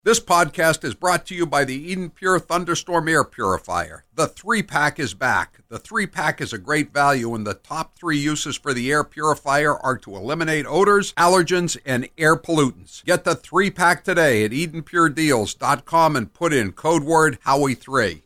This podcast is brought to you by the Eden Pure Thunderstorm Air Purifier. The 3-pack is back. The 3-pack is a great value, and the top 3 uses for the air purifier are to eliminate odors, allergens, and air pollutants. Get the 3-pack today at EdenPureDeals.com and put in code word Howie3.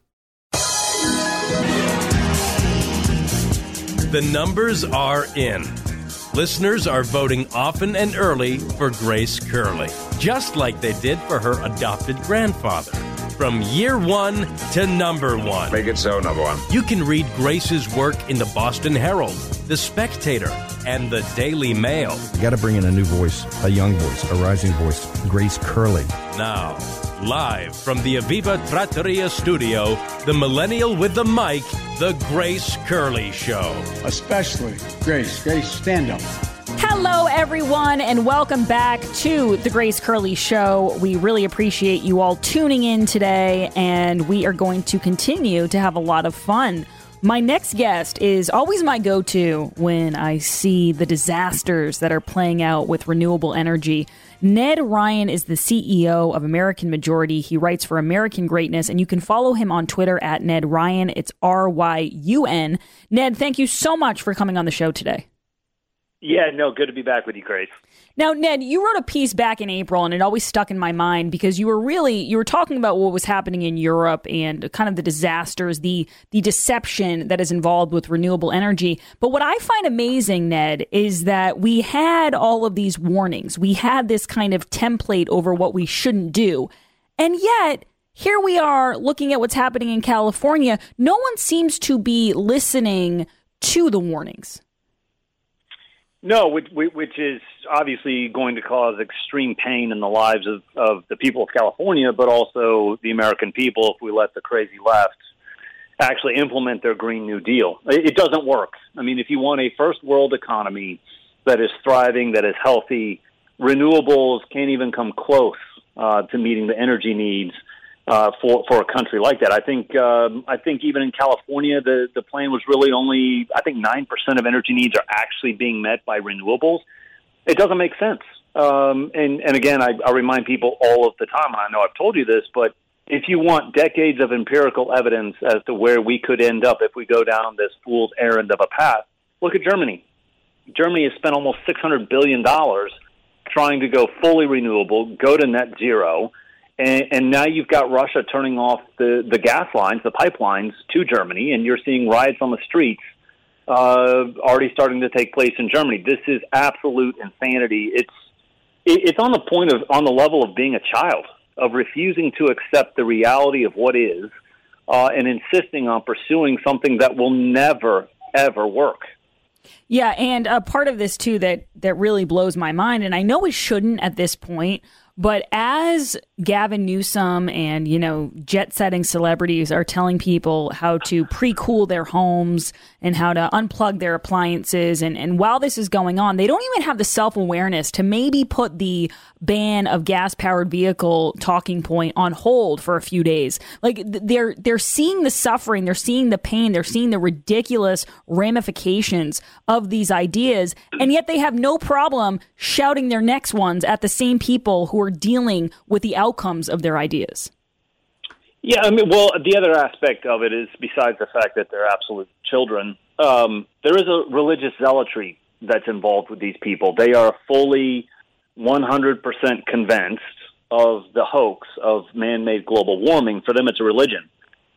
The numbers are in. Listeners are voting often and early for Grace Curley, just like they did for her adopted grandfather. From year 1 to number 1. Make it so, number 1. You can read Grace's work in the Boston Herald, The Spectator, and the Daily Mail. You got to bring in a new voice, a young voice, a rising voice, Grace Curley. Now, live from the Aviva Trattoria studio, the millennial with the mic, The Grace Curley Show. Especially Grace. Grace, stand up. Hello, everyone, and welcome back to The Grace Curley Show. We really appreciate you all tuning in today, and we are going to continue to have a lot of fun. My next guest is always my go-to when I see the disasters that are playing out with renewable energy. Ned Ryan is the CEO of American Majority. He writes for American Greatness, and you can follow him on Twitter at Ned Ryan. It's RYUN. Ned, thank you so much for coming on the show today. Yeah, no, good to be back with you, Grace. Now, Ned, you wrote a piece back in April, and it always stuck in my mind because you were talking about what was happening in Europe and kind of the disasters, the deception that is involved with renewable energy. But what I find amazing, Ned, is that we had all of these warnings. We had this kind of template over what we shouldn't do. And yet, here we are looking at what's happening in California. No one seems to be listening to the warnings. No, which is obviously going to cause extreme pain in the lives of the people of California, but also the American people if we let the crazy left actually implement their Green New Deal. It doesn't work. I mean, if you want a first world economy that is thriving, that is healthy, renewables can't even come close to meeting the energy needs for a country like that. I think even in California, the plan was really only, 9% of energy needs are actually being met by renewables. It doesn't make sense. And again, I remind people all of the time, and I know I've told you this, but if you want decades of empirical evidence as to where we could end up if we go down this fool's errand of a path, look at Germany. Germany has spent almost $600 billion trying to go fully renewable, go to net zero. And now you've got Russia turning off the gas lines, the pipelines to Germany, and you're seeing riots on the streets already starting to take place in Germany. This is absolute insanity. It's on the level of being a child, of refusing to accept the reality of what is, and insisting on pursuing something that will never, ever work. Yeah, and a part of this, too, that really blows my mind, and I know it shouldn't at this point, but as Gavin Newsom and, jet-setting celebrities are telling people how to pre-cool their homes and how to unplug their appliances, and while this is going on, they don't even have the self-awareness to maybe put the ban of gas-powered vehicle talking point on hold for a few days. Like, they're seeing the suffering, they're seeing the pain, they're seeing the ridiculous ramifications of these ideas, and yet they have no problem shouting their next ones at the same people who are dealing with the outcomes of their ideas. Yeah, the other aspect of it is, besides the fact that they're absolute children, there is a religious zealotry that's involved with these people. They are fully 100% convinced of the hoax of man-made global warming. For them, it's a religion.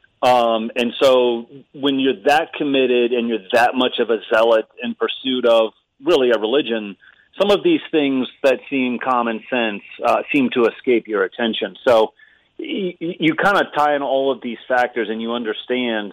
And so when you're that committed and you're that much of a zealot in pursuit of really a religion, some of these things that seem common sense seem to escape your attention. So you kind of tie in all of these factors and you understand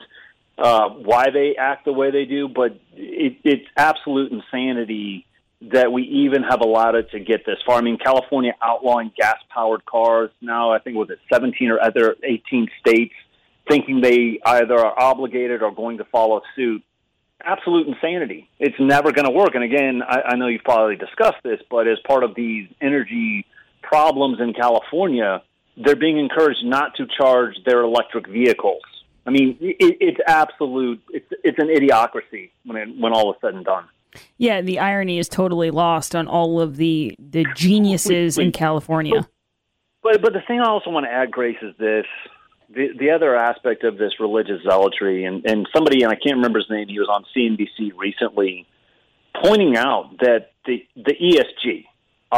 why they act the way they do, but it's absolute insanity that we even have allowed it to get this far. I mean, California outlawing gas-powered cars now, I think, was it 17 or other 18 states, thinking they either are obligated or going to follow suit. Absolute insanity. It's never going to work. And again, I know you've probably discussed this, but as part of these energy problems in California, they're being encouraged not to charge their electric vehicles. I mean, it's absolute. It's an idiocracy when all is said and done. Yeah, the irony is totally lost on all of the geniuses in California. But the thing I also want to add, Grace, is this. The other aspect of this religious zealotry, and somebody, and I can't remember his name, he was on CNBC recently, pointing out that the ESG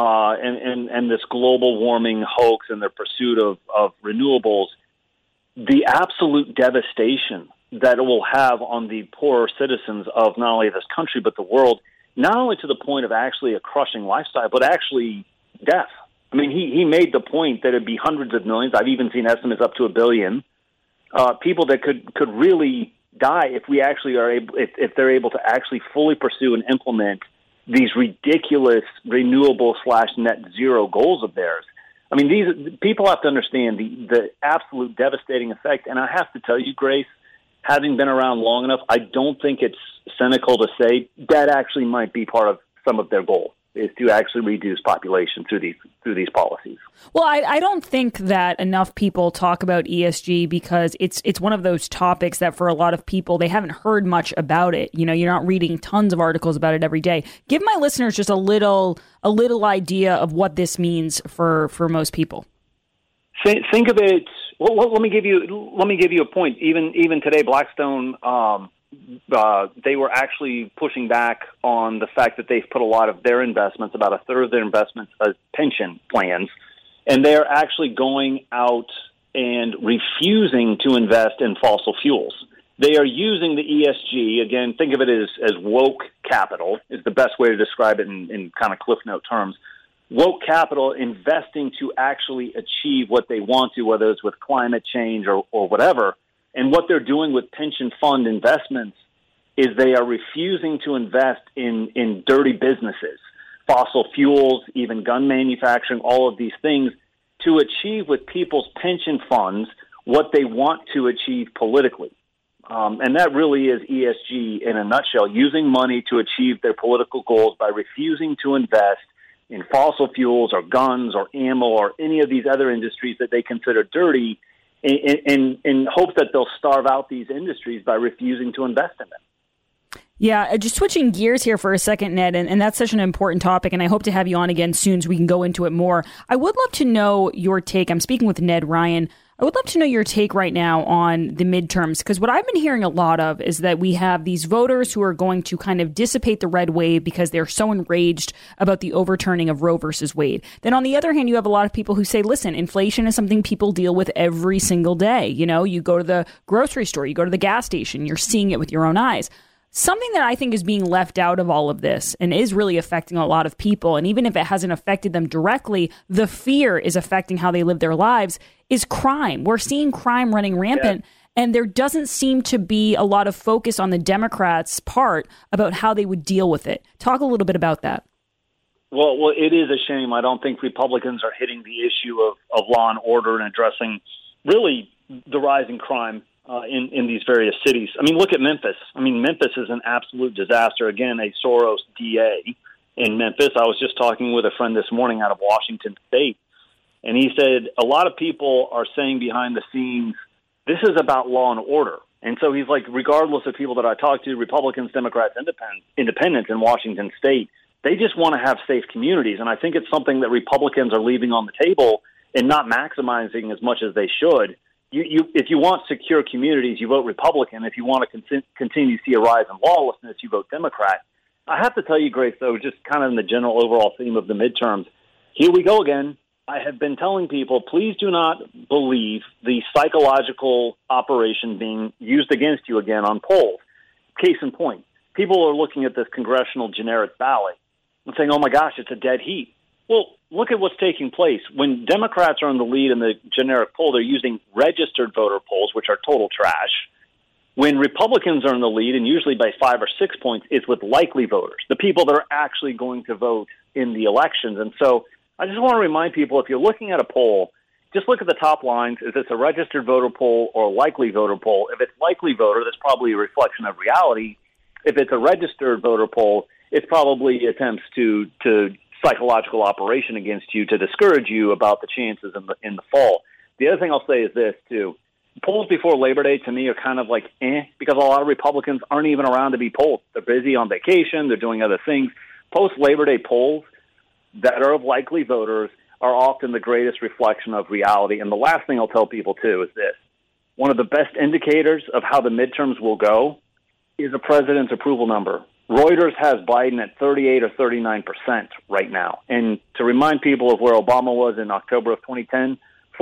and this global warming hoax and their pursuit of renewables, the absolute devastation that it will have on the poorer citizens of not only this country but the world, not only to the point of actually a crushing lifestyle, but actually death. I mean, he made the point that it'd be hundreds of millions. I've even seen estimates up to 1 billion people that could really die if we actually are able, if they're able to actually fully pursue and implement these ridiculous renewable/net zero goals of theirs. I mean, these people have to understand the absolute devastating effect. And I have to tell you, Grace, having been around long enough, I don't think it's cynical to say that actually might be part of some of their goal, is to actually reduce population through these policies. Well, I don't think that enough people talk about ESG because it's one of those topics that for a lot of people, they haven't heard much about it. You know, you're not reading tons of articles about it every day. Give my listeners just a little idea of what this means for most people. Think of it. Well, let me give you a point. Even today, Blackstone, they were actually pushing back on the fact that they've put a lot of their investments, about a third of their investments, as pension plans, and they're actually going out and refusing to invest in fossil fuels. They are using the ESG, again, think of it as woke capital, is the best way to describe it in kind of Cliff Note terms. Woke capital investing to actually achieve what they want to, whether it's with climate change or whatever. And what they're doing with pension fund investments is they are refusing to invest in dirty businesses, fossil fuels, even gun manufacturing, all of these things, to achieve with people's pension funds what they want to achieve politically. And that really is ESG in a nutshell, using money to achieve their political goals by refusing to invest in fossil fuels or guns or ammo or any of these other industries that they consider dirty, in hopes that they'll starve out these industries by refusing to invest in them. Yeah, just switching gears here for a second, Ned, and that's such an important topic, and I hope to have you on again soon so we can go into it more. I would love to know your take. I'm speaking with Ned Ryan. I would love to know your take right now on the midterms, because what I've been hearing a lot of is that we have these voters who are going to kind of dissipate the red wave because they're so enraged about the overturning of Roe versus Wade. Then on the other hand, you have a lot of people who say, listen, inflation is something people deal with every single day. You know, you go to the grocery store, you go to the gas station, you're seeing it with your own eyes. Something that I think is being left out of all of this and is really affecting a lot of people, and even if it hasn't affected them directly, the fear is affecting how they live their lives, is crime. We're seeing crime running rampant, and there doesn't seem to be a lot of focus on the Democrats' part about how they would deal with it. Talk a little bit about that. Well, it is a shame. I don't think Republicans are hitting the issue of law and order and addressing really the rising crime in these various cities. I mean, look at Memphis. I mean, Memphis is an absolute disaster. Again, a Soros DA in Memphis. I was just talking with a friend this morning out of Washington State, and he said a lot of people are saying behind the scenes, this is about law and order. And so he's like, regardless of people that I talk to, Republicans, Democrats, independents in Washington State, they just want to have safe communities. And I think it's something that Republicans are leaving on the table and not maximizing as much as they should. If you want secure communities, you vote Republican. If you want to continue to see a rise in lawlessness, you vote Democrat. I have to tell you, Grace, though, just kind of in the general overall theme of the midterms, here we go again. I have been telling people, please do not believe the psychological operation being used against you again on polls. Case in point, people are looking at this congressional generic ballot and saying, oh my gosh, it's a dead heat. Well, look at what's taking place. When Democrats are in the lead in the generic poll, they're using registered voter polls, which are total trash. When Republicans are in the lead, and usually by 5 or 6 points, it's with likely voters, the people that are actually going to vote in the elections. And so I just want to remind people, if you're looking at a poll, just look at the top lines. Is this a registered voter poll or a likely voter poll? If it's likely voter, that's probably a reflection of reality. If it's a registered voter poll, it's probably attempts to psychological operation against you to discourage you about the chances in the fall. The other thing I'll say is this, too. Polls before Labor Day, to me, are kind of like, because a lot of Republicans aren't even around to be polled. They're busy on vacation. They're doing other things. Post-Labor Day polls that are of likely voters are often the greatest reflection of reality. And the last thing I'll tell people, too, is this. One of the best indicators of how the midterms will go is a president's approval number. Reuters has Biden at 38 or 39% right now. And to remind people of where Obama was in October of 2010,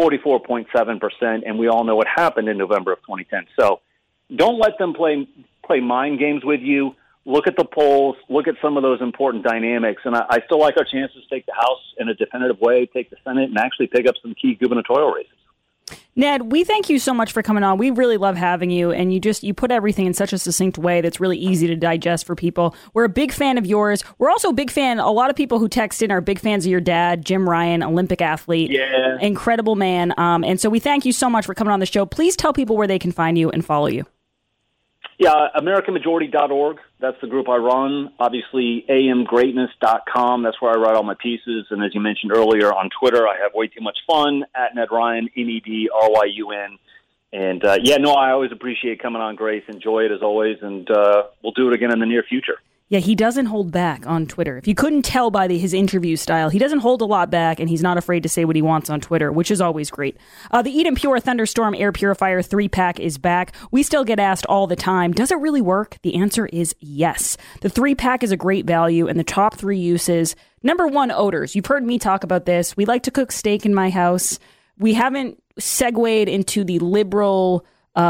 44.7%, and we all know what happened in November of 2010. So don't let them play mind games with you. Look at the polls, look at some of those important dynamics, and I still like our chances to take the House in a definitive way, take the Senate, and actually pick up some key gubernatorial races. Ned, we thank you so much for coming on. We really love having you, and you put everything in such a succinct way that's really easy to digest for people. We're a big fan of yours. We're also a big fan. A lot of people who text in are big fans of your dad, Jim Ryan, Olympic athlete, incredible man. And so we thank you so much for coming on the show. Please tell people where they can find you and follow you. Yeah, AmericanMajority.org. That's the group I run. Obviously, amgreatness.com. That's where I write all my pieces. And as you mentioned earlier, on Twitter, I have way too much fun, at Ned Ryan, NEDRYUN. And, I always appreciate coming on, Grace. Enjoy it as always. And we'll do it again in the near future. Yeah, he doesn't hold back on Twitter. If you couldn't tell by his interview style, he doesn't hold a lot back, and he's not afraid to say what he wants on Twitter, which is always great. The Eden Pure Thunderstorm Air Purifier 3-pack is back. We still get asked all the time, does it really work? The answer is yes. The 3-pack is a great value, and the top 3 uses. Number 1, odors. You've heard me talk about this. We like to cook steak in my house. We haven't segued into the liberal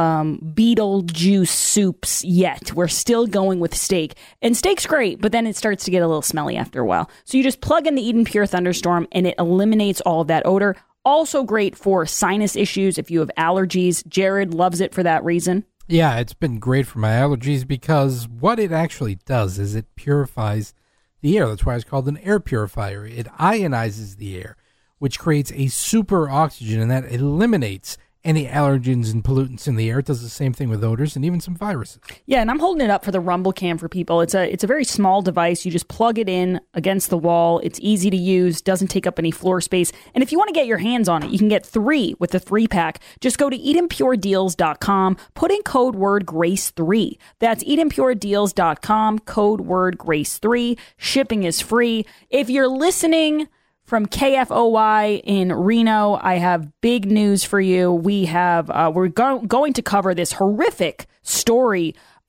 Beetlejuice soups yet. We're still going with steak, and steak's great, but then it starts to get a little smelly after a while. So you just plug in the Eden Pure Thunderstorm and it eliminates all of that odor. Also great for sinus issues if you have allergies. Jared loves it for that reason. Yeah, it's been great for my allergies because what it actually does is it purifies the air. That's why it's called an air purifier. It ionizes the air, which creates a super oxygen, and that eliminates any allergens and pollutants in the air. It does the same thing with odors and even some viruses. Yeah, and I'm holding it up for the Rumble Cam for people. It's a very small device. You just plug it in against the wall. It's easy to use, doesn't take up any floor space. And if you want to get your hands on it, you can get 3 with the 3-pack. Just go to EdenPureDeals.com, put in code word GRACE3. That's EdenPureDeals.com, code word GRACE3. Shipping is free. If you're listening from KFOY in Reno, I have big news for you. We're going to cover this horrific story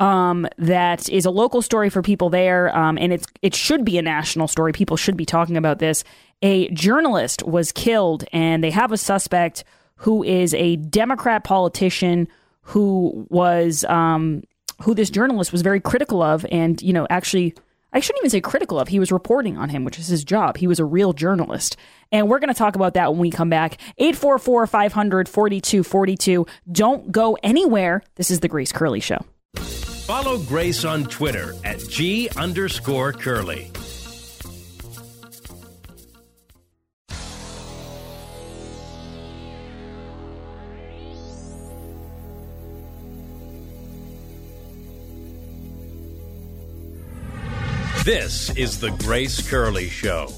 that is a local story for people there, and it should be a national story. People should be talking about this. A journalist was killed, and they have a suspect who is a Democrat politician who this journalist was very critical of, and actually, I shouldn't even say critical of. He was reporting on him, which is his job. He was a real journalist. And we're going to talk about that when we come back. 844-500-4242. Don't go anywhere. This is The Grace Curley Show. Follow Grace on Twitter at @G_Curley. This is The Grace Curley Show.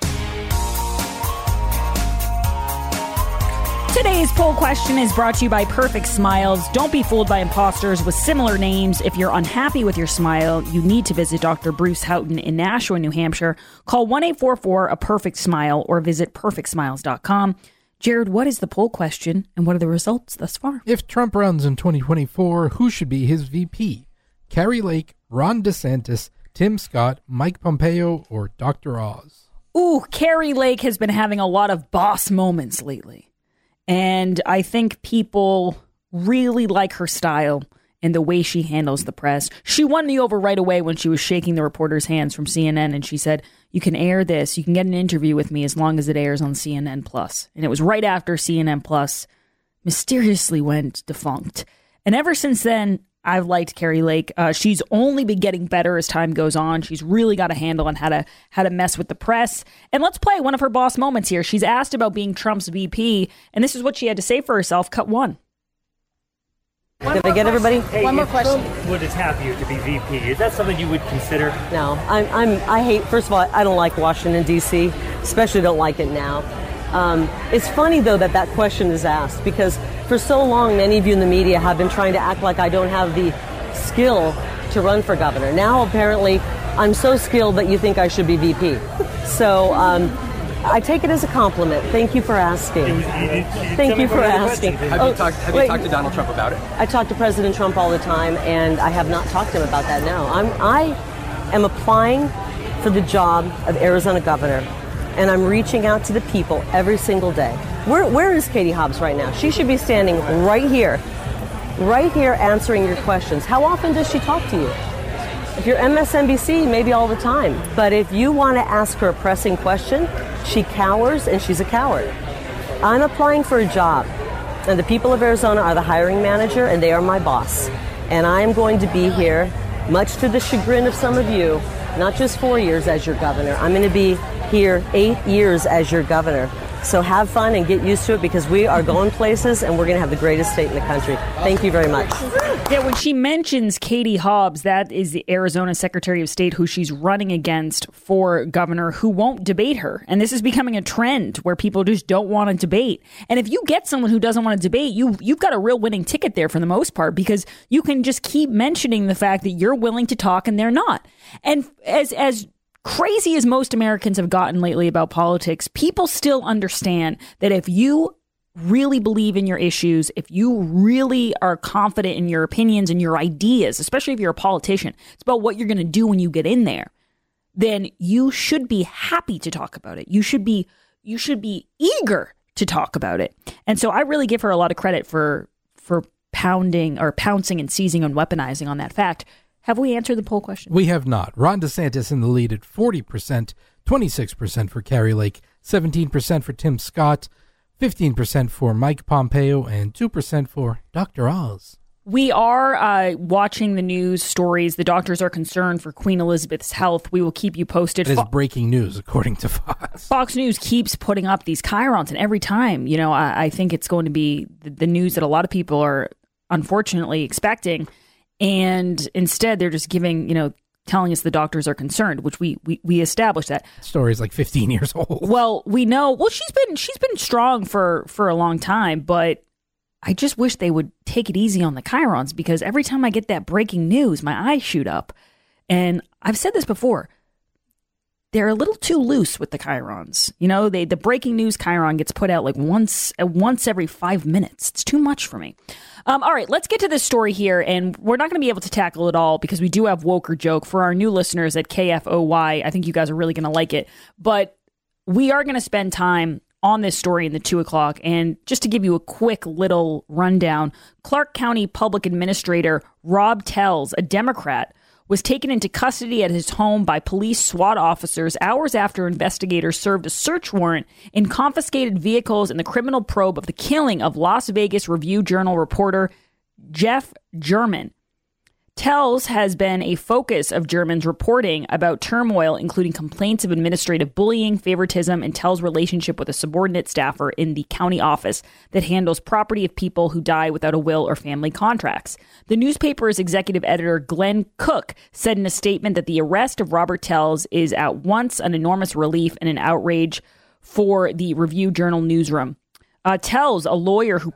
Today's poll question is brought to you by Perfect Smiles. Don't be fooled by imposters with similar names. If you're unhappy with your smile, you need to visit Dr. Bruce Houghton in Nashua, New Hampshire. Call 1-844-A-PERFECT-SMILE or visit perfectsmiles.com. Jared, what is the poll question and what are the results thus far? If Trump runs in 2024, who should be his VP? Kari Lake, Ron DeSantis, Tim Scott, Mike Pompeo, or Dr. Oz? Ooh, Kari Lake has been having a lot of boss moments lately. And I think people really like her style and the way she handles the press. She won me over right away when she was shaking the reporter's hands from CNN. And she said, you can air this. You can get an interview with me as long as it airs on CNN Plus. And it was right after CNN Plus mysteriously went defunct. And ever since then, I've liked Kari Lake. She's only been getting better as time goes on. She's really got a handle on how to mess with the press. And let's play one of her boss moments here. She's asked about being Trump's VP, and this is what she had to say for herself. Cut 1. Did I get everybody? Hey, one more question. Trump would have you to be VP. Is that something you would consider? No, I hate. First of all, I don't like Washington D.C. Especially don't like it now. It's funny though that question is asked because for so long, many of you in the media have been trying to act like I don't have the skill to run for governor. Now, apparently, I'm so skilled that you think I should be VP. So I take it as a compliment. Thank you for asking. Thank you for asking. Have you talked to Donald Trump about it? I talk to President Trump all the time, and I have not talked to him about that now. I am applying for the job of Arizona governor, and I'm reaching out to the people every single day. Where is Katie Hobbs right now? She should be standing right here answering your questions. How often does she talk to you? If you're MSNBC, maybe all the time. But if you want to ask her a pressing question, she cowers, and she's a coward. I'm applying for a job, and the people of Arizona are the hiring manager, and they are my boss. And I am going to be here, much to the chagrin of some of you, not just 4 years as your governor. I'm going to be here 8 years as your governor. So have fun and get used to it, because we are going places and we're going to have the greatest state in the country. Thank you very much. Yeah, when she mentions Katie Hobbs, that is the Arizona Secretary of State who she's running against for governor, who won't debate her. And this is becoming a trend where people just don't want to debate. And if you get someone who doesn't want to debate, you've got a real winning ticket there for the most part, because you can just keep mentioning the fact that you're willing to talk and they're not. And as crazy as most Americans have gotten lately about politics, people still understand that if you really believe in your issues, if you really are confident in your opinions and your ideas, especially if you're a politician, it's about what you're going to do when you get in there, then you should be happy to talk about it. You should be eager to talk about it. And so I really give her a lot of credit for pouncing and seizing and weaponizing on that fact. Have we answered the poll question? We have not. Ron DeSantis in the lead at 40%, 26% for Kari Lake, 17% for Tim Scott, 15% for Mike Pompeo, and 2% for Dr. Oz. We are watching the news stories. The doctors are concerned for Queen Elizabeth's health. We will keep you posted. It is breaking news, according to Fox. Fox News keeps putting up these chyrons, and every time, I think it's going to be the news that a lot of people are unfortunately expecting. And instead, they're just giving, telling us the doctors are concerned, which we established that. The story is like 15 years old. Well, we know. Well, she's been strong for a long time, but I just wish they would take it easy on the chyrons, because every time I get that breaking news, my eyes shoot up. And I've said this before. They're a little too loose with the chyrons. The breaking news chyron gets put out like once every 5 minutes. It's too much for me. All right, let's get to this story here, and we're not going to be able to tackle it all because we do have Woke or Joke. For our new listeners at KFOY, I think you guys are really going to like it. But we are going to spend time on this story in the 2 o'clock. And just to give you a quick little rundown, Clark County Public Administrator Rob Tells, a Democrat, was taken into custody at his home by police SWAT officers hours after investigators served a search warrant in confiscated vehicles in the criminal probe of the killing of Las Vegas Review-Journal reporter Jeff German. Tells has been a focus of German's reporting about turmoil, including complaints of administrative bullying, favoritism, and Tells' relationship with a subordinate staffer in the county office that handles property of people who die without a will or family contracts. The newspaper's executive editor, Glenn Cook, said in a statement that the arrest of Robert Tells is at once an enormous relief and an outrage for the Review-Journal newsroom. Tells, a lawyer who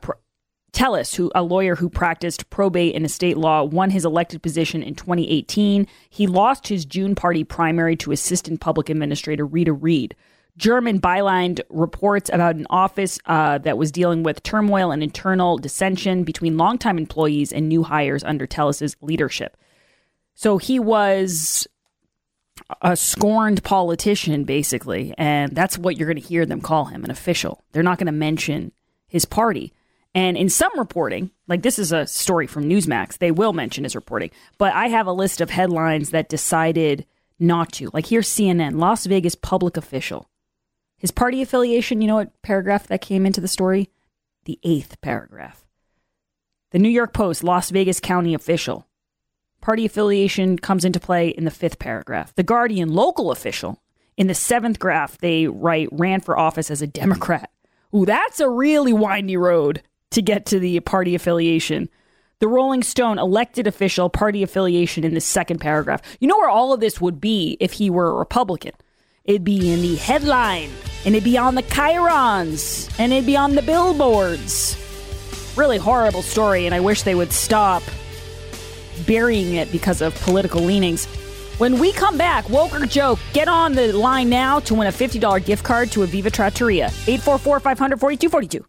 practiced probate and estate law, won his elected position in 2018. He lost his June party primary to Assistant Public Administrator Rita Reed. German bylined reports about an office that was dealing with turmoil and internal dissension between longtime employees and new hires under Tellis' leadership. So he was a scorned politician, basically, and that's what you're going to hear them call him, an official. They're not going to mention his party. And in some reporting, like this is a story from Newsmax, they will mention his reporting. But I have a list of headlines that decided not to. Like here's CNN, Las Vegas public official. His party affiliation, you know what paragraph that came into the story? The 8th paragraph. The New York Post, Las Vegas county official. Party affiliation comes into play in the 5th paragraph. The Guardian, local official. In the 7th graph, they write, ran for office as a Democrat. Ooh, that's a really windy road to get to the party affiliation. The Rolling Stone, elected official, party affiliation in the 2nd paragraph. You know where all of this would be if he were a Republican? It'd be in the headline, and it'd be on the chyrons, and it'd be on the billboards. Really horrible story, and I wish they would stop burying it because of political leanings. When we come back, woke or joke, get on the line now to win a $50 gift card to Aviva Trattoria. 844-500-4242.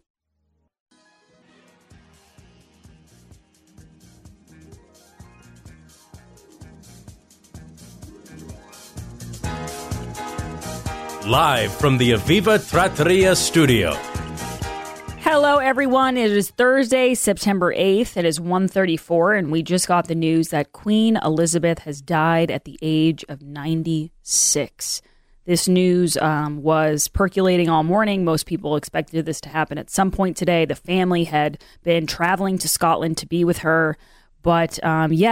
Live from the Aviva Trattoria studio. Hello, everyone. It is Thursday, September 8th. It is 1:34, and we just got the news that Queen Elizabeth has died at the age of 96. This news was percolating all morning. Most people expected this to happen at some point today. The family had been traveling to Scotland to be with her. But,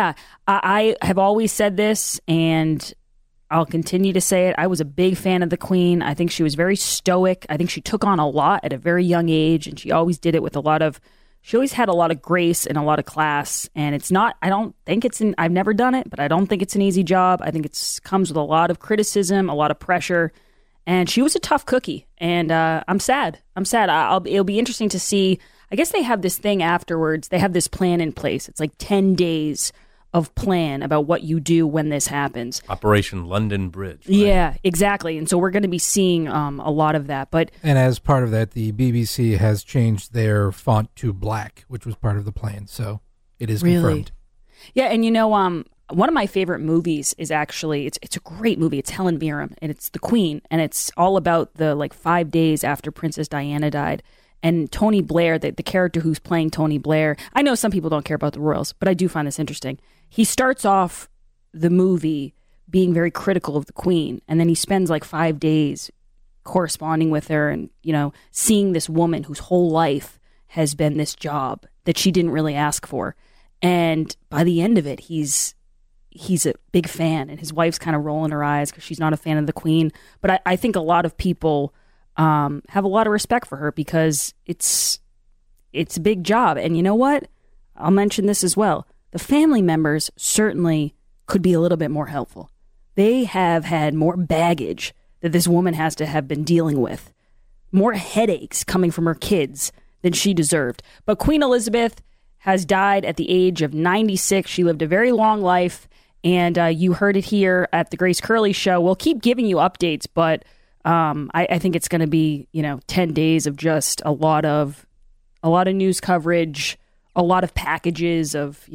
I have always said this, and I'll continue to say it. I was a big fan of the Queen. I think she was very stoic. I think she took on a lot at a very young age, and she always did it with she always had a lot of grace and a lot of class. And I've never done it, but I don't think it's an easy job. I think it comes with a lot of criticism, a lot of pressure. And she was a tough cookie. And I'm sad. It'll be interesting to see. I guess they have this thing afterwards. They have this plan in place. It's like 10 days of plan about what you do when this happens. Operation London Bridge. Right? Yeah, exactly. And so we're going to be seeing a lot of that. And as part of that, the BBC has changed their font to black, which was part of the plan. So it is confirmed. Yeah, and one of my favorite movies is actually, it's a great movie. It's Helen Mirren, and it's The Queen, and it's all about the 5 days after Princess Diana died. And Tony Blair, the character who's playing Tony Blair, I know some people don't care about the royals, but I do find this interesting. He starts off the movie being very critical of the Queen, and then he spends 5 days corresponding with her and, seeing this woman whose whole life has been this job that she didn't really ask for. And by the end of it, he's a big fan, and his wife's kind of rolling her eyes because she's not a fan of the Queen. But I think a lot of people have a lot of respect for her because it's a big job. And you know what? I'll mention this as well. The family members certainly could be a little bit more helpful. They have had more baggage that this woman has to have been dealing with, more headaches coming from her kids than she deserved. But Queen Elizabeth has died at the age of 96. She lived a very long life, and you heard it here at the Grace Curley Show. We'll keep giving you updates, but I think it's going to be 10 days of just a lot of news coverage, a lot of packages of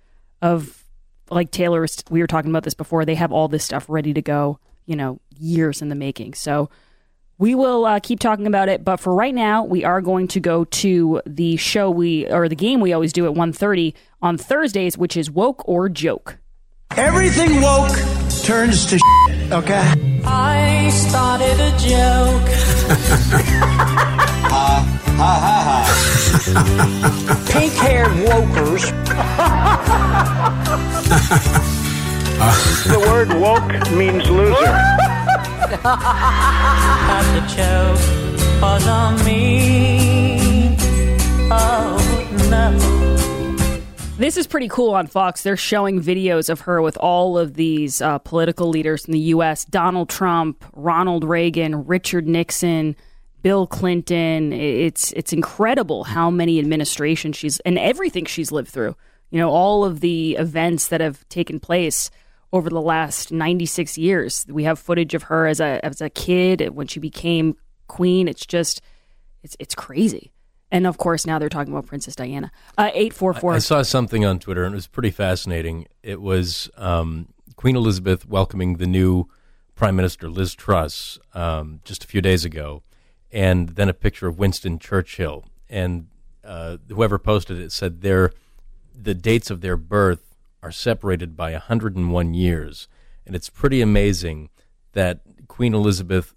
like Taylor, we were talking about this before, they have all this stuff ready to go, years in the making. So we will keep talking about it. But for right now, we are going to go to the the game we always do at 1:30 on Thursdays, which is Woke or Joke. Everything woke turns to shit, okay? I started a joke. Ha ha ha. Pink-haired wokers. The word woke means loser. And the joke was on me. Oh no. This is pretty cool on Fox. They're showing videos of her with all of these political leaders in the U.S. Donald Trump, Ronald Reagan, Richard Nixon, Bill Clinton. It's incredible how many administrations and everything she's lived through. All of the events that have taken place over the last 96 years. We have footage of her as a kid when she became queen. It's crazy. And, of course, now they're talking about Princess Diana. 844. I saw something on Twitter, and it was pretty fascinating. It was Queen Elizabeth welcoming the new Prime Minister, Liz Truss, just a few days ago, and then a picture of Winston Churchill. And whoever posted it said the dates of their birth are separated by 101 years. And it's pretty amazing that Queen Elizabeth,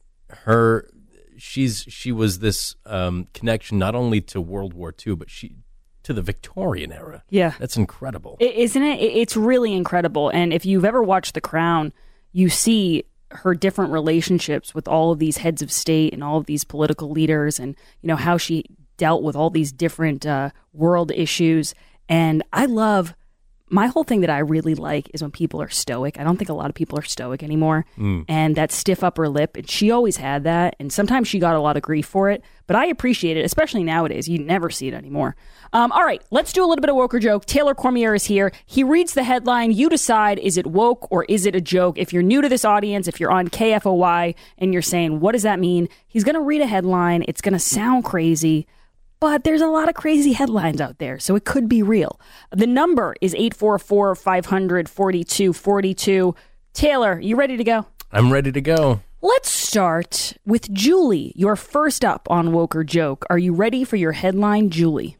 she was this connection not only to World War II, but to the Victorian era. Yeah. That's incredible. Isn't it? It's really incredible. And if you've ever watched The Crown, you see her different relationships with all of these heads of state and all of these political leaders and, how she dealt with all these different world issues. And I love my whole thing that I really like is when people are stoic. I don't think a lot of people are stoic anymore. And that stiff upper lip, and she always had that. And sometimes she got a lot of grief for it, but I appreciate it, especially nowadays. You never see it anymore. All right, let's do a little bit of woke or joke. Taylor Cormier is here. He reads the headline. You decide, is it woke or is it a joke? If you're new to this audience, if you're on KFOY and you're saying, what does that mean? He's going to read a headline. It's going to sound crazy, but there's a lot of crazy headlines out there, so it could be real. The number is 844-500-4242. Taylor, you ready to go? I'm ready to go. Let's start with Julie. You're first up on Woke or Joke. Are you ready for your headline, Julie?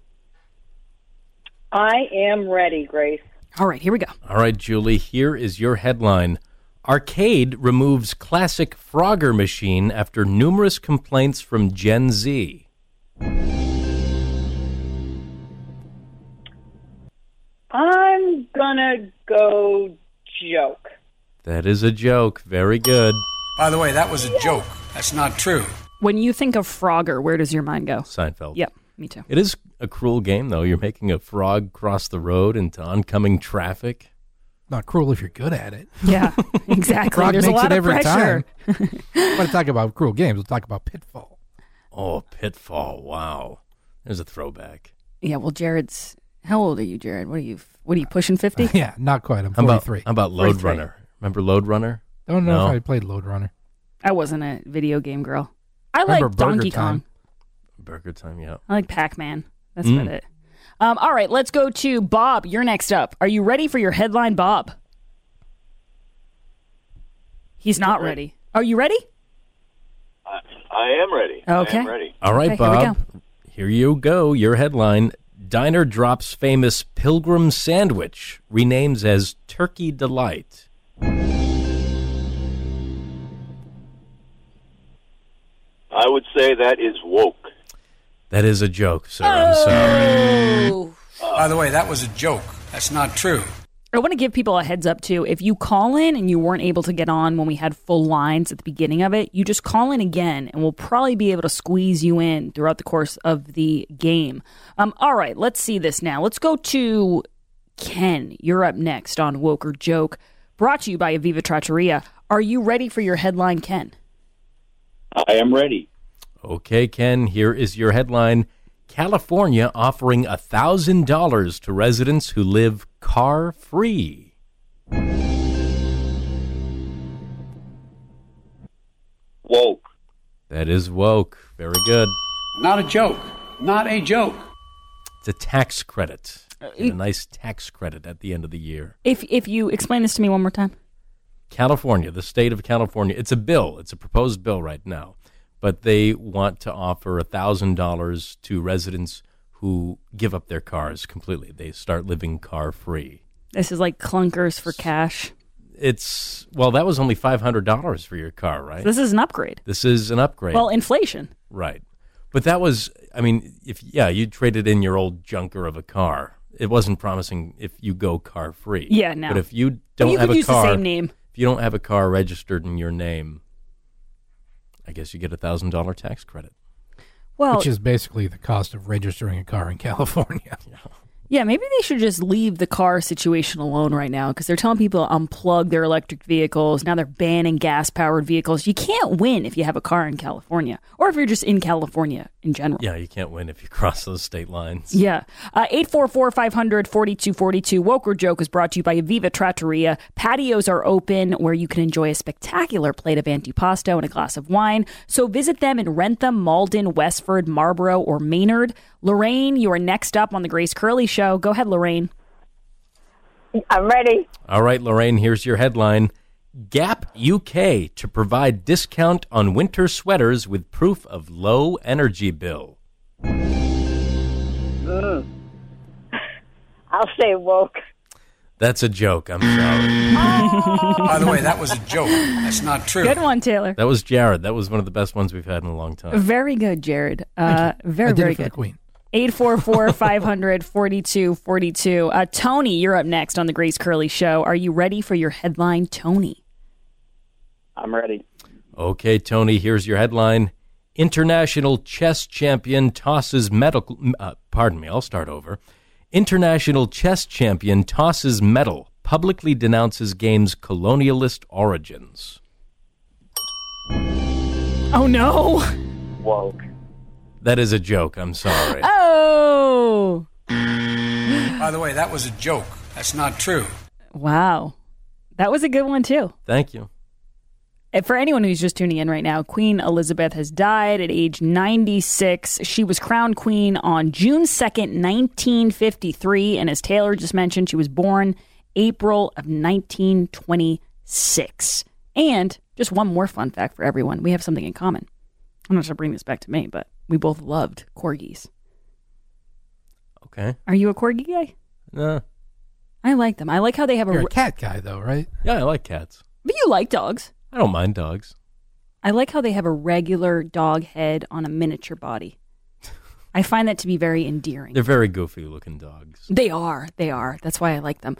I am ready, Grace. All right, here we go. All right, Julie, here is your headline. Arcade removes classic Frogger machine after numerous complaints from Gen Z. I'm gonna go joke. That is a joke. Very good. By the way, that was a joke. That's not true. When you think of Frogger, where does your mind go? Seinfeld. Yep, me too. It is a cruel game, though. You're making a frog cross the road into oncoming traffic. Not cruel if you're good at it. Yeah, exactly. Frog There's makes a lot it of every pressure. time. We want to talk about cruel games. We'll talk about Pitfall. Oh, Pitfall. Wow. There's a throwback. Yeah, well, Jared's... How old are you, Jared? What are you pushing 50? Yeah, not quite. I'm 43. How about Lode Runner? Remember Lode Runner? Don't know if I played Lode Runner. I wasn't a video game girl. I Remember like Donkey Burger Time? Kong. Burger Time, yeah. I like Pac-Man. That's about it. All right, let's go to Bob. You're next up. Are you ready for your headline, Bob? He's not ready. Are you ready? I am ready. Okay. I am ready. All right, Okay, here we Bob. Here you go. Your headline. Diner drops famous Pilgrim sandwich. Renames as Turkey Delight. I would say that is woke. That is a joke, sir. I'm sorry. By the way, that was a joke. That's not true. I want to give people a heads up, too. If you call in and you weren't able to get on when we had full lines at the beginning of it, you just call in again, and we'll probably be able to squeeze you in throughout the course of the game. All right, let's see this now. Let's go to Ken. You're up next on Woke or Joke, brought to you by Aviva Trattoria. Are you ready for your headline, Ken? I am ready. Okay, Ken, here is your headline. California offering $1,000 to residents who live car-free. Woke. That is woke. Very good. Not a joke. Not a joke. It's a tax credit. A nice tax credit at the end of the year. If you explain this to me one more time. California, the state of California, it's a bill. It's a proposed bill right now. But they want to offer $1,000 to residents who give up their cars completely. They start living car-free. This is like clunkers for cash. That was only $500 for your car, right? This is an upgrade. This is an upgrade. Well, inflation. Right. But that was, you traded in your old junker of a car. It wasn't promising if you go car-free. Yeah, no. But if you don't have a use car, the same name. If you don't have a car registered in your name, I guess you get a $1,000 tax credit. Well, which is basically the cost of registering a car in California. Yeah, maybe they should just leave the car situation alone right now because they're telling people to unplug their electric vehicles. Now they're banning gas-powered vehicles. You can't win if you have a car in California or if you're just in California in general. Yeah, you can't win if you cross those state lines. Yeah. 844-500-4242. Woke or Joke is brought to you by Aviva Trattoria. Patios are open where you can enjoy a spectacular plate of antipasto and a glass of wine. So visit them in Rentham, Malden, Westford, Marlborough, or Maynard. Lorraine, you are next up on the Grace Curley Show. Go ahead, Lorraine. I'm ready. All right, Lorraine, here's your headline. Gap UK to provide discount on winter sweaters with proof of low energy bill. I'll say woke. That's a joke. I'm sorry. By the way, that was a joke. That's not true. Good one, Taylor. That was Jared. That was one of the best ones we've had in a long time. Very good, Jared. Very, very good. Queen. 844-500-4242. Tony, you're up next on the Grace Curley Show. Are you ready for your headline, Tony? I'm ready. Okay, Tony, here's your headline. International chess champion tosses medical... I'll start over. International chess champion tosses medal, publicly denounces game's colonialist origins. Oh, no. Woke. That is a joke. I'm sorry. Oh. By the way, that was a joke. That's not true. Wow. That was a good one, too. Thank you. And for anyone who's just tuning in right now, Queen Elizabeth has died at age 96. She was crowned queen on June 2nd, 1953. And as Taylor just mentioned, she was born April of 1926. And just one more fun fact for everyone. We have something in common. I'm not sure to bring this back to me, but we both loved corgis. Okay. Are you a corgi guy? No. I like them. I like how they have You're a cat guy, though, right? Yeah, I like cats. But you like dogs. I don't mind dogs. I like how they have a regular dog head on a miniature body. I find that to be very endearing. They're very goofy-looking dogs. They are. That's why I like them.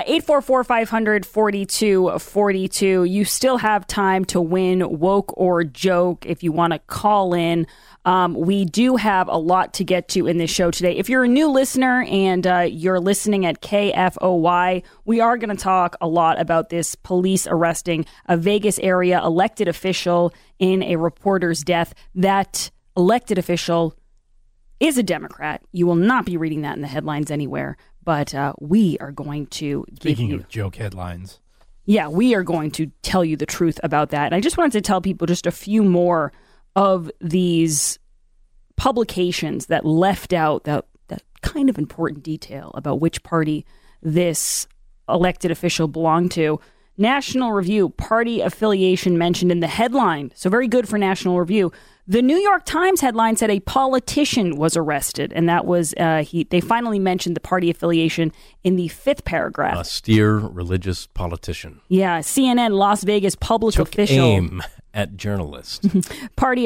844-500-4242. You still have time to win Woke or Joke if you want to call in. We do have a lot to get to in this show today. If you're a new listener and you're listening at KFOY, we are going to talk a lot about this police arresting a Vegas area elected official in a reporter's death. That elected official is a Democrat. You will not be reading that in the headlines anywhere, but we are going to Speaking of joke headlines. Yeah, we are going to tell you the truth about that. And I just wanted to tell people just a few more of these publications that left out that kind of important detail about which party this elected official belonged to. National Review, party affiliation mentioned in the headline. So very good for National Review. The New York Times headline said a politician was arrested, and that was they finally mentioned the party affiliation in the 5th paragraph. Austere religious politician. Yeah, CNN Las Vegas public Took official. aim at journalist. Party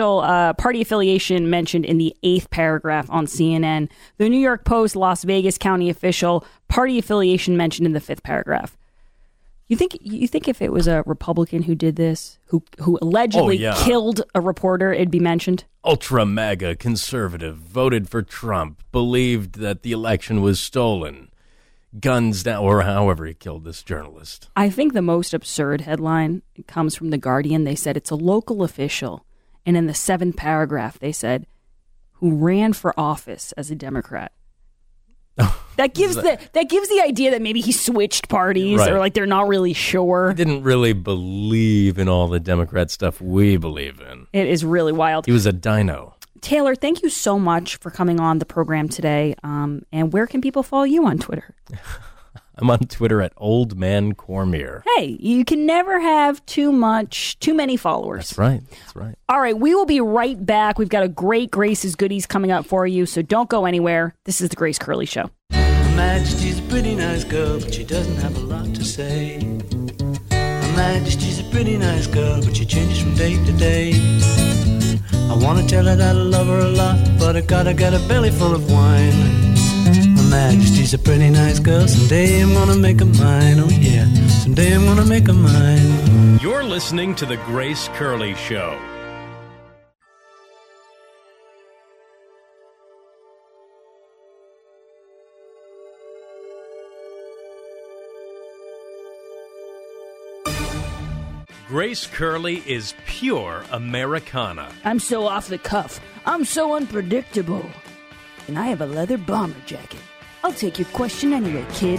affiliation mentioned in the 8th paragraph on CNN. The New York Post Las Vegas county official, party affiliation mentioned in the 5th paragraph. You think if it was a Republican who did this, who allegedly killed a reporter, it'd be mentioned? Ultra MAGA conservative, voted for Trump, believed that the election was stolen, guns down, or however he killed this journalist. I think the most absurd headline comes from The Guardian. They said it's a local official, and in the 7th paragraph they said, who ran for office as a Democrat. That gives the idea that maybe he switched parties, right, or like they're not really sure. He didn't really believe in all the Democrat stuff we believe in. It is really wild. He was a dino. Taylor, thank you so much for coming on the program today. And where can people follow you on Twitter? I'm on Twitter at Old Man Cormier. Hey, you can never have too many followers. That's right. All right, we will be right back. We've got a great Grace's Goodies coming up for you, so don't go anywhere. This is the Grace Curley Show. Her Majesty's a pretty nice girl, but she doesn't have a lot to say. Her Majesty's a pretty nice girl, but she changes from day to day. I want to tell her that I love her a lot, but I gotta get a belly full of wine. Her Majesty's a pretty nice girl, someday I'm gonna make her mine, oh yeah, someday I'm gonna make her mine. You're listening to The Grace Curley Show. Grace Curley is pure Americana. I'm so off the cuff. I'm so unpredictable. And I have a leather bomber jacket. I'll take your question anyway, kid.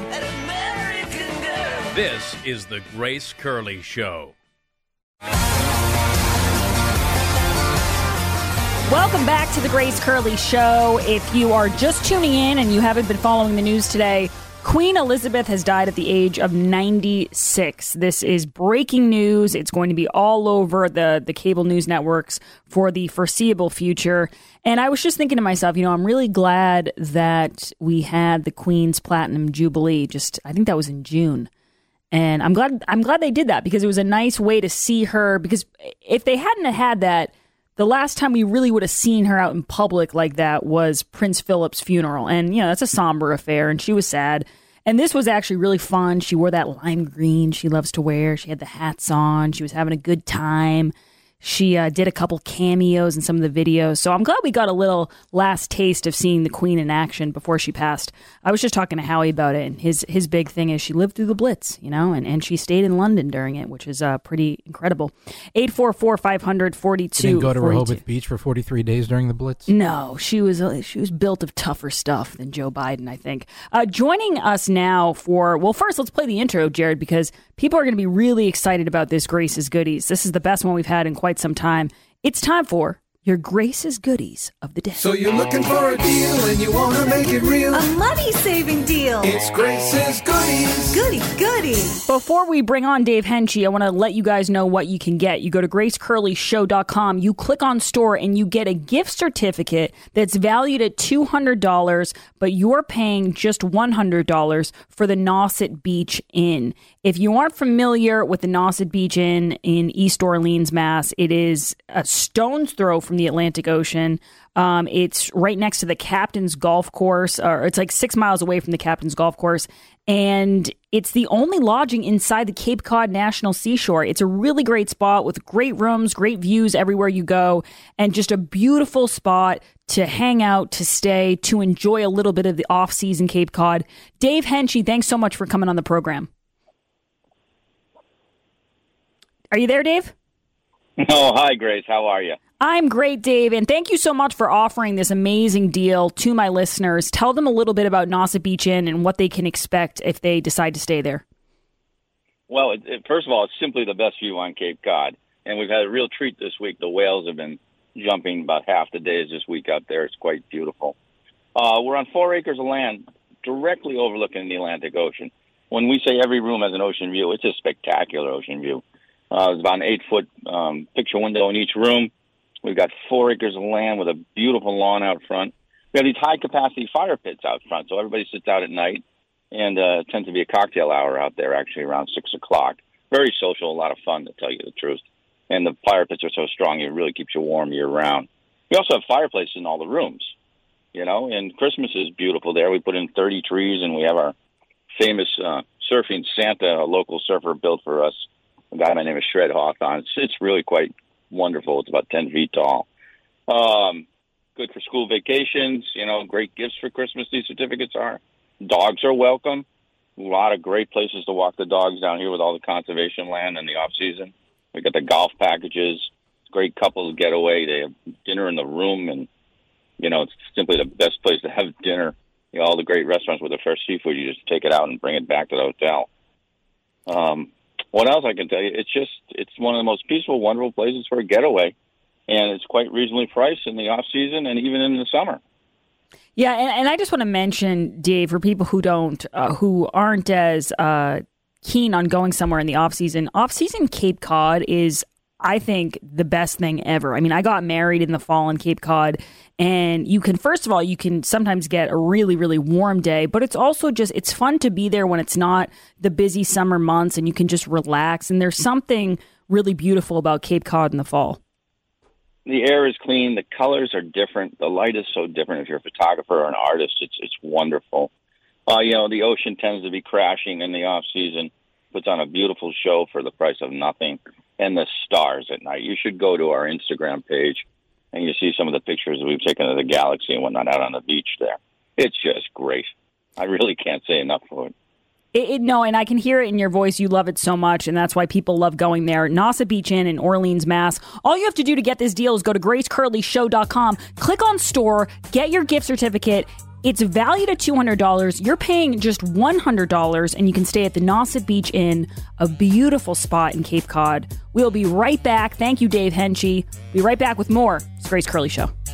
This is the Grace Curley Show. Welcome back to the Grace Curley Show. If you are just tuning in and you haven't been following the news today, Queen Elizabeth has died at the age of 96. This is breaking news. It's going to be all over the cable news networks for the foreseeable future. And I was just thinking to myself, I'm really glad that we had the Queen's Platinum Jubilee. I think that was in June. And I'm glad they did that because it was a nice way to see her. Because if they hadn't had that, the last time we really would have seen her out in public like that was Prince Philip's funeral. And, that's a somber affair, and she was sad. And this was actually really fun. She wore that lime green she loves to wear. She had the hats on. She was having a good time. She did a couple cameos in some of the videos. So I'm glad we got a little last taste of seeing the Queen in action before she passed. I was just talking to Howie about it, and his big thing is she lived through the Blitz, and she stayed in London during it, which is pretty incredible. 844-500-4242. She didn't go to Rehoboth Beach for 43 days during the Blitz? No, she was built of tougher stuff than Joe Biden, I think. Joining us now first let's play the intro, Jared, because people are going to be really excited about this Grace's Goodies. This is the best one we've had in quite some time. It's time for your Grace's Goodies of the day. So you're looking for a deal and you want to make it real. A money-saving deal. It's Grace's Goodies. Goody. Before we bring on Dave Henchy, I want to let you guys know what you can get. You go to gracecurleyshow.com, you click on store, and you get a gift certificate that's valued at $200, but you're paying just $100 for the Nauset Beach Inn. If you aren't familiar with the Nauset Beach Inn in East Orleans, Mass., it is a stone's throw from the Atlantic Ocean. It's right next to the Captain's Golf Course, or it's like 6 miles away from the Captain's Golf Course. And it's the only lodging inside the Cape Cod National Seashore. It's a really great spot with great rooms, great views everywhere you go, and just a beautiful spot to hang out, to stay, to enjoy a little bit of the off-season Cape Cod. Dave Henchy, thanks so much for coming on the program. Are you there, Dave? Oh, hi, Grace. How are you? I'm great, Dave, and thank you so much for offering this amazing deal to my listeners. Tell them a little bit about Nauset Beach Inn and what they can expect if they decide to stay there. Well, first of all, it's simply the best view on Cape Cod, and we've had a real treat this week. The whales have been jumping about half the days this week out there. It's quite beautiful. We're on 4 acres of land directly overlooking the Atlantic Ocean. When we say every room has an ocean view, it's a spectacular ocean view. There's about an 8-foot picture window in each room. We've got 4 acres of land with a beautiful lawn out front. We have these high-capacity fire pits out front, so everybody sits out at night, and it tends to be a cocktail hour out there, actually, around 6 o'clock. Very social, a lot of fun, to tell you the truth. And the fire pits are so strong, it really keeps you warm year-round. We also have fireplaces in all the rooms, and Christmas is beautiful there. We put in 30 trees, and we have our famous surfing Santa, a local surfer, built for us, a guy by the name of Shred Hawthorne. It's really quite wonderful. It's about 10 feet tall. Good for school vacations, great gifts for Christmas, these certificates are. Dogs are welcome. A lot of great places to walk the dogs down here with all the conservation land in the off-season. We got the golf packages, great couples getaway. They have dinner in the room, and, it's simply the best place to have dinner. All the great restaurants with the fresh seafood, you just take it out and bring it back to the hotel. What else I can tell you? It's one of the most peaceful, wonderful places for a getaway, and it's quite reasonably priced in the off season and even in the summer. Yeah, and I just want to mention, Dave, for people who aren't as keen on going somewhere in the off season Cape Cod is, I think, the best thing ever. I mean, I got married in the fall in Cape Cod, and you can sometimes get a really, really warm day, but it's also it's fun to be there when it's not the busy summer months, and you can just relax. And there's something really beautiful about Cape Cod in the fall. The air is clean. The colors are different. The light is so different. If you're a photographer or an artist, it's wonderful. The ocean tends to be crashing in the off season. Puts on a beautiful show for the price of nothing. And the stars at night. You should go to our Instagram page, and you see some of the pictures we've taken of the galaxy and whatnot out on the beach there. It's just great. I really can't say enough for it. No, and I can hear it in your voice. You love it so much, and that's why people love going there. Nauset Beach Inn in Orleans, Mass. All you have to do to get this deal is go to gracecurleyshow.com, click on store, get your gift certificate. It's valued at $200. You're paying just $100, and you can stay at the Nauset Beach Inn, a beautiful spot in Cape Cod. We'll be right back. Thank you, Dave Henchy. Be right back with more. It's Grace Curley Show.